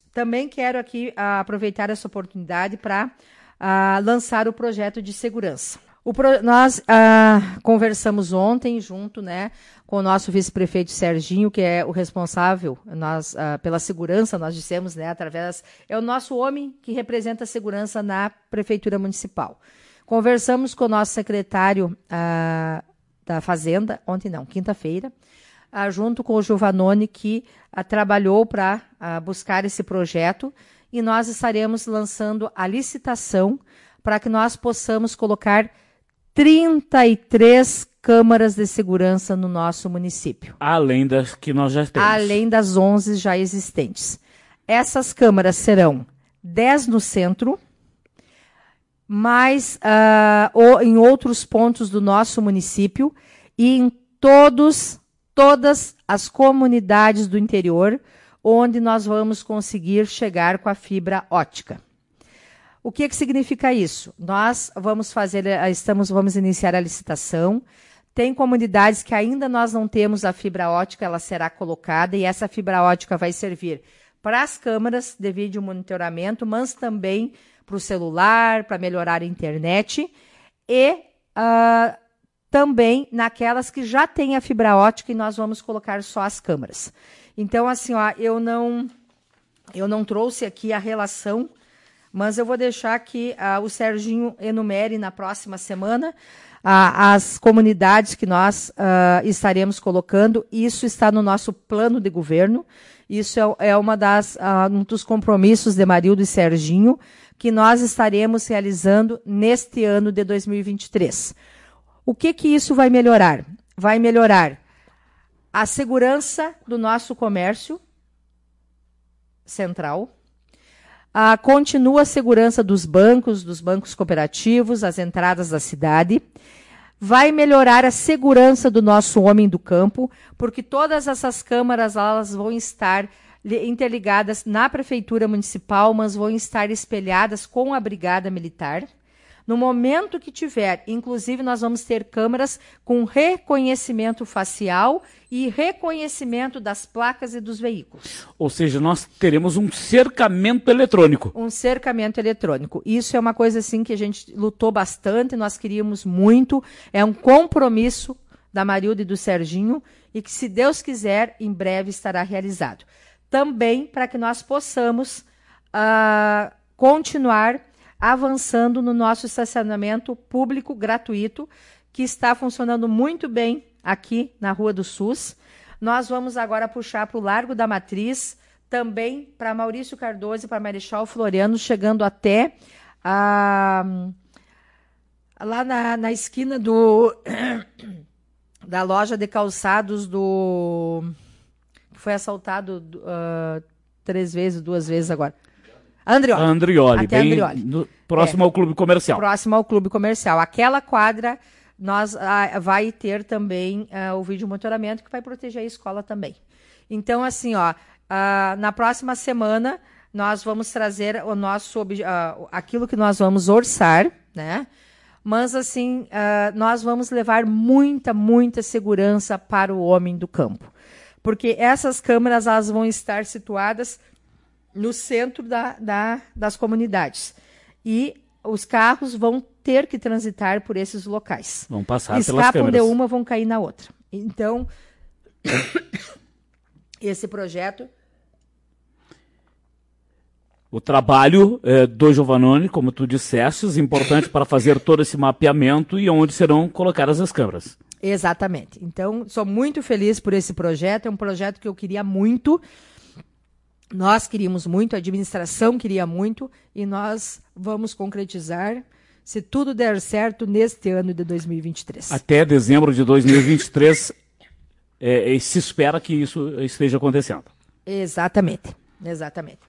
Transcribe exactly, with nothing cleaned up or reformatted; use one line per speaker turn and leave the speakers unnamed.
também quero aqui uh, aproveitar essa oportunidade para uh, lançar o projeto de segurança. O pro... Nós uh, conversamos ontem junto, né, com o nosso vice-prefeito Serginho, que é o responsável nós, uh, pela segurança, nós dissemos, né, através... É o nosso homem que representa a segurança na Prefeitura Municipal. Conversamos com o nosso secretário uh, da Fazenda, ontem não, quinta-feira, uh, junto com o Giovanoni, que uh, trabalhou para uh, buscar esse projeto, e nós estaremos lançando a licitação para que nós possamos colocar trinta e três câmaras de segurança no nosso município.
Além das que nós já temos.
Além das onze já existentes. Essas câmaras serão dez no centro, mais uh, ou em outros pontos do nosso município e em todos, todas as comunidades do interior, onde nós vamos conseguir chegar com a fibra ótica. O que, que significa isso? Nós vamos fazer, estamos, vamos iniciar a licitação. Tem comunidades que ainda nós não temos a fibra ótica, ela será colocada e essa fibra ótica vai servir para as câmaras de vídeo monitoramento, mas também para o celular, para melhorar a internet e uh, também naquelas que já têm a fibra ótica e nós vamos colocar só as câmaras. Então, assim, ó, eu não, eu não trouxe aqui a relação, mas eu vou deixar que uh, o Serginho enumere na próxima semana uh, as comunidades que nós uh, estaremos colocando. Isso está no nosso plano de governo. Isso é, é uma das, uh, um dos compromissos de Marildo e Serginho que nós estaremos realizando neste ano de dois mil e vinte e três. O que que isso vai melhorar? Vai melhorar a segurança do nosso comércio central. Ah, continua a segurança dos bancos, dos bancos cooperativos, as entradas da cidade. Vai melhorar a segurança do nosso homem do campo, porque todas essas câmaras elas vão estar interligadas na Prefeitura Municipal, mas vão estar espelhadas com a Brigada Militar. No momento que tiver, inclusive, nós vamos ter câmaras com reconhecimento facial e reconhecimento das placas e dos veículos.
Ou seja, nós teremos um cercamento eletrônico.
Um cercamento eletrônico. Isso é uma coisa assim que a gente lutou bastante, nós queríamos muito. É um compromisso da Marilda e do Serginho e que, se Deus quiser, em breve estará realizado. Também para que nós possamos uh, continuar avançando no nosso estacionamento público gratuito, que está funcionando muito bem aqui na Rua do SUS. Nós vamos agora puxar para o Largo da Matriz, também para Maurício Cardoso e para Marechal Floriano, chegando até ah, lá na, na esquina do, da loja de calçados do... que foi assaltado uh, três vezes, duas vezes agora. Andrioli.
Andrioli,
Até
bem
Andrioli.
No, próximo
é,
ao Clube Comercial.
Próximo ao Clube Comercial. Aquela quadra, nós ah, vai ter também ah, o vídeo monitoramento que vai proteger a escola também. Então, assim, ó, ah, na próxima semana, nós vamos trazer o nosso, ah, aquilo que nós vamos orçar, né? Mas, assim, ah, nós vamos levar muita, muita segurança para o homem do campo. Porque essas câmeras, elas vão estar situadas no centro da, da, das comunidades. E os carros vão ter que transitar por esses locais.
Vão passar
Escapam
pelas câmeras.
de uma, vão cair na outra. Então, esse projeto...
O trabalho é, do Giovanoni, como tu disseste, é importante para fazer todo esse mapeamento e onde serão colocadas as câmeras.
Exatamente. Então, sou muito feliz por esse projeto. É um projeto que eu queria muito. Nós queríamos muito, a administração queria muito, e nós vamos concretizar, se tudo der certo, neste ano de dois mil e vinte e três.
Até dezembro de dois mil e vinte e três, é, se espera que isso esteja acontecendo.
Exatamente, exatamente.